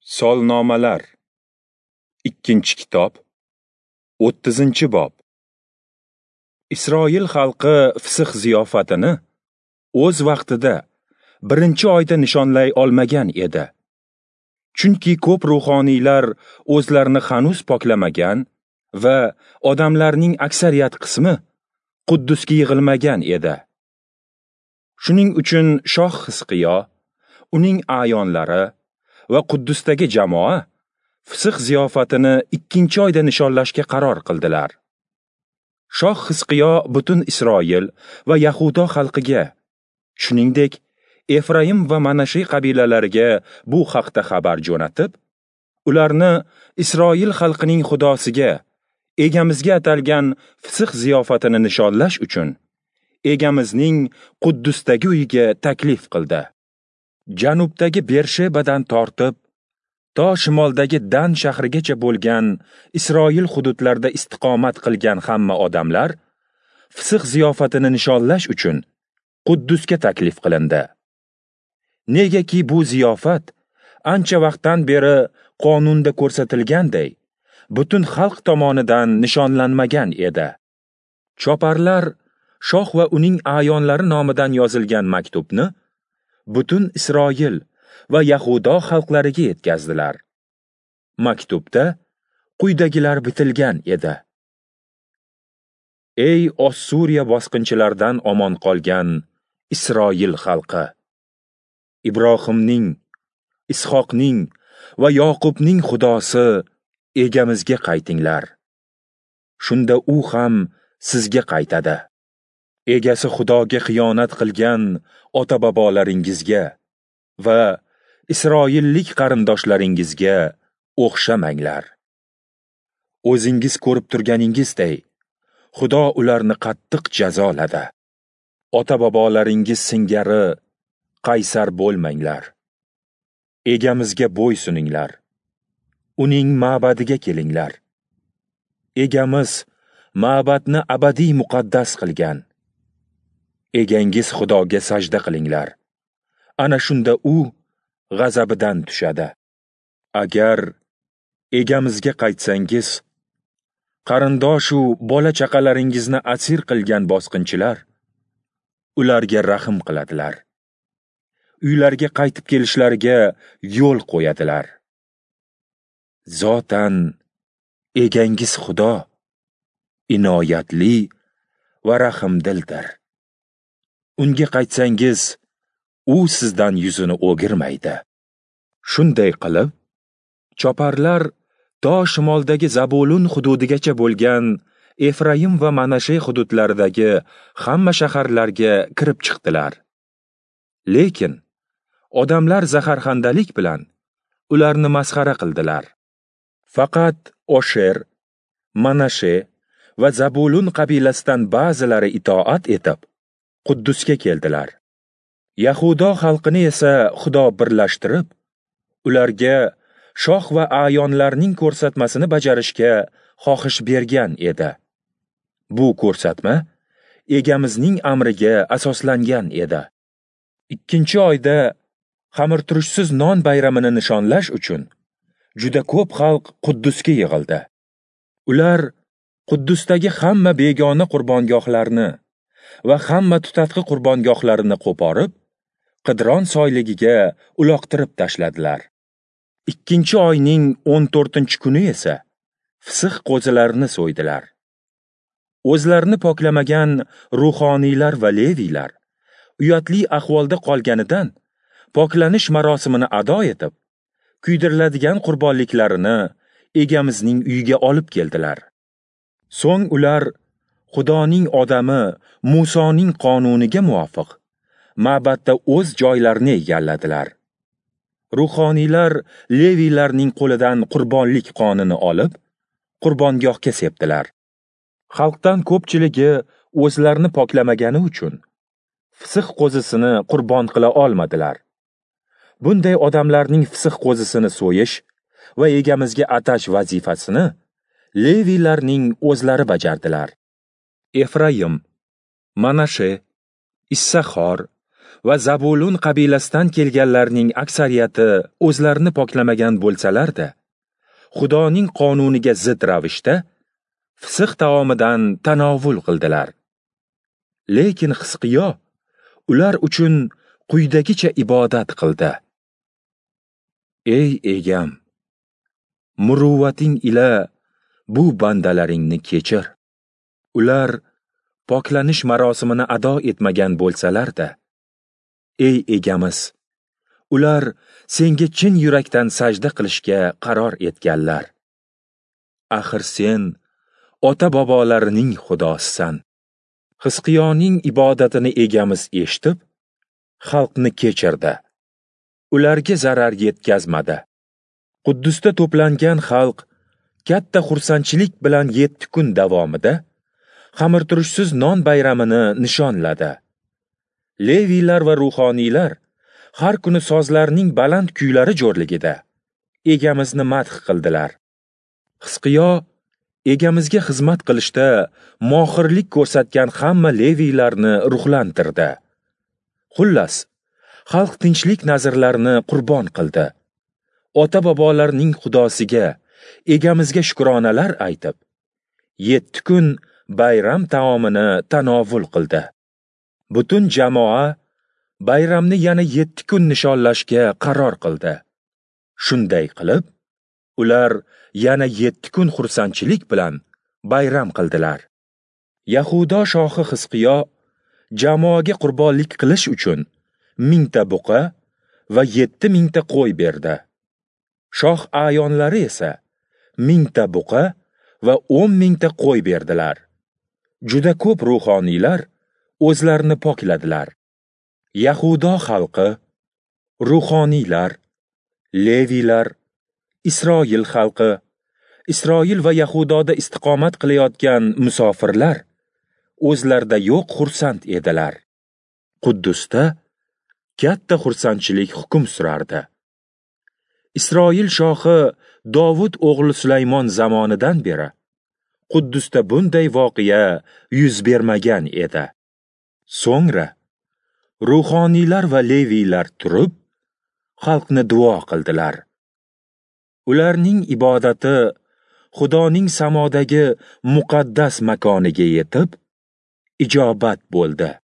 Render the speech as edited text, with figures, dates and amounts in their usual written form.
Solnomalar 2-kitob 30-bob. Isroil xalqi fisq ziyofatini o'z vaqtida 1-oyda nishonlay olmagan edi. Chunki ko'p ruhoniylar o'zlarini hanuz poklamagan va odamlarning aksariyat qismi Quddusga yig'ilmagan edi. Shuning uchun shoh Hizqiyo, uning a'yonlari va Quddusdagi jamoa fisq ziyofatini 2-oyda nishonlashga qaror qildilar. Shoh Hizqiyo butun Isroil va Yahudo xalqiga, shuningdek Efraim va Manashe qabilalariga bu haqda xabar jo'natib, ularni Isroil xalqining xudosiga, egamizga atalgan fisq ziyofatini nishonlash uchun egamizning Quddusdagi uyiga taklif qildi. Janubdagi Bershebadan tortib to shimoldagi Dan shahrigacha bo'lgan Isroil hududlarida istiqomat qilgan hamma odamlar fisq ziyofatini nishonlash uchun Quddusga taklif qilindi. Negaki bu ziyofat ancha vaqtdan beri qonunda ko'rsatilganday butun xalq tomonidan nishonlanmagan edi. Choparlar shoh va uning a'yonlari nomidan yozilgan maktubni butun Isroil va Yahudo xalqlariga yetkazdilar. Maktubda quyidagilar bitilgan edi. Ey Ossuriya bosqinchilaridan omon qolgan Isroil xalqi! Ibrohimning, Ishoqning va Yoqubning xudosi egamizga qaytinglar. Shunda u ham sizga qaytadi. Egasi Xudoga xiyonat qilgan ota-bobolaringizga va Isroillik qarindoshlaringizga o'xshamanglar. O'zingiz ko'rib turganingizday, Xudo ularni qattiq jazoladi. Ota-bobolaringiz singari qaysar bo'lmanglar. Egamizga bo'ysuninglar. Uning ma'badiga kelinglar. Egamiz ma'badni abadiy muqaddas qilgan. Egangiz Xudoga sajda qilinglar. Ana shunda u g'azabidan tushadi. Agar egamizga qaytsangiz, qarindoshu bola-chaqalaringizni asir qilgan bosqinchilar ularga rahm qiladilar. Uylarga qaytib kelishlariga yo'l qo'yadilar. Zotan egangiz Xudo inoyatli va rahmdildir. Unga qaytsangiz, u sizdan yuzini o'girmaydi. Shunday qilib, choparlar to shimoldagi Zabulun hududigacha bo'lgan Efraim va Manashe hududlaridagi hamma shaharlarga kirib chiqdilar. Lekin odamlar zaharxandalik bilan ularni masxara qildilar. Faqat Osher, Manashe va Zabulun qabilasidan ba'zilari itoat etib Quddusga keldilar. Yahudo xalqini esa Xudo birlashtirib, ularga shoh va a'yonlarning ko'rsatmasini bajarishga xohish bergan edi. Bu ko'rsatma egamizning amriga asoslangan edi. 2-oyda xamirturushsiz non bayramini nishonlash uchun juda ko'p xalq Quddusga yig'ildi. Ular Quddusdagi hamma begona qurbongohlarni va hamma tutatqi qurbongohlarini qo'porib, Qidron soyligiga uloqtirib tashladilar. 2-oyning 14-kuni esa fisq qo'zilarini so'ydilar. O'zlarini poklamagan ruhoniylar va leviylar uyatli ahvolda qolganidan poklanish marosimini ado etib, kuydiriladigan qurbonliklarini egamizning uyiga olib keldilar. So'ng ular Xudoning odami Musoning qonuniga muvofiq ma'badda o'z joylarini egalladilar. Ruhoniylar leviylarning qo'lidan qurbonlik qonini olib, qurbongohga sepdilar. Xalqdan ko'pchiligi o'zlarini poklamagani uchun fisq qo'zisini qurbon qila olmadilar. Bunday odamlarning fisq qo'zisini so'yish va egamizga atash vazifasini leviylarning o'zlari bajardilar. Efraim, Manashe, Issahor va Zabulun qabilasidan kelganlarning aksariyati o'zlarini poklamagan bo'lsalar-da, Xudoning qonuniga zid ravishda fisq taomidan tanovul qildilar. Lekin Hisqiyo ular uchun quyidagicha ibodat qildi. Ey egam, muruvvating ila bu bandalaringni kechir. Ular poklanish marosimini ado etmagan bo'lsalar-da, ey egamiz, ular senga chin yurakdan sajda qilishga qaror etganlar. Axir sen ota-bobolarining Xudosisan. Hisqiyoning ibodatini egamiz eshitib, xalqni kechirdi. Ularga zarar yetkazmadi. Quddusda to'plangan xalq katta xursandchilik bilan 7 kun davomida xamirturishsiz non bayramini nishonladi. Leviylar va ruhoniylar har kuni sozlarning baland kuylari jo'rligida egamizni madh qildilar. Hisqiyo egamizga xizmat qilishda mohirlik ko'rsatgan hamma leviylarni ruhlantirdi. Xullas, xalq tinchlik nazrlarini qurbon qildi. Ota-bobolarning Xudosiga, egamizga shukronalar aytib, 7 kun bayram taomini tanovul qildi. Butun jamoa bayramni yana 7 kun nishonlashga qaror qildi. Shunday qilib, ular yana 7 kun xursandchilik bilan bayram qildilar. Yahudo shohi Hisqiyo jamoaga qurbonlik qilish uchun 1000 ta buqa va 7000 ta qo'y berdi. Shoh ayonlari esa 1000 ta buqa va 10,000 ta qo'y berdilar. Juda ko'p ruhoniylar o'zlarini pokladilar. Yahudo xalqi, ruhoniylar, leviylar, Isroil xalqi, Isroil va Yahudoda istiqomat qilayotgan musofirlar o'zlarida yo'q xursand edilar. Quddusda katta xursandchilik hukm surardi. Isroil shohi Dovud o'g'li Sulaymon zamonidan beri Quddusda bunday voqea yuz bermagan edi. So'ngra ruhoniylar va leviylar turib, xalqni duo qildilar. Ularning ibodati Xudoning samodagi muqaddas makoniga yetib, ijobat bo'ldi.